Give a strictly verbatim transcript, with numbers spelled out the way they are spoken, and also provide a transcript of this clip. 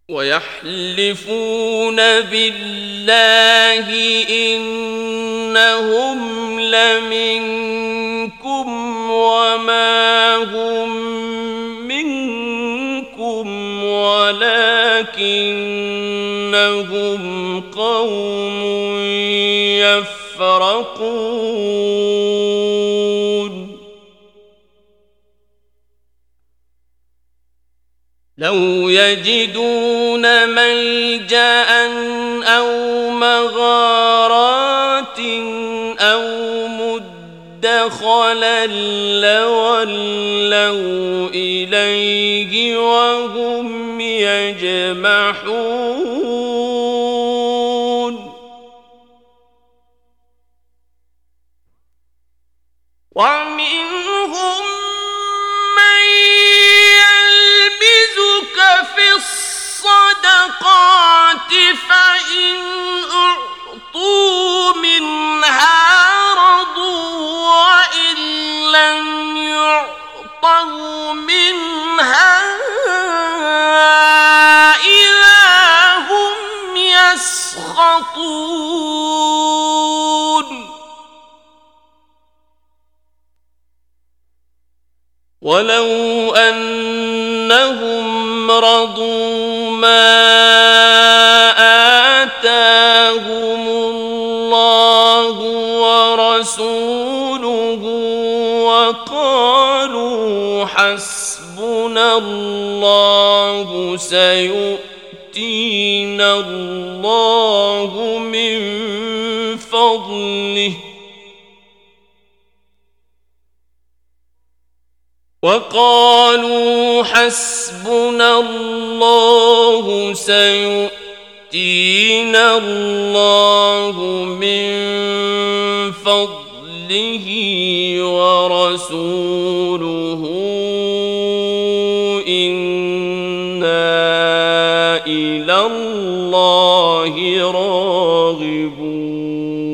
ويحلفون بالله إنهم لمنكم وما هم منكم ولكنهم قوم يفرقون لو يجدون ملجأ أو مغارات أو مدخلا لولوا إليه وهم يجمحون ومنهم في الصدقات فإن أعطوا منها رضوا وإن لم يعطوا منها إذا هم يسخطون ولو أنهم رضوا ما آتاهم الله ورسوله وقالوا حسبنا الله سيؤتينا الله من فضله وقالوا حسبنا الله سيؤتينا الله من فضله ورسوله إنا إلى الله راغبون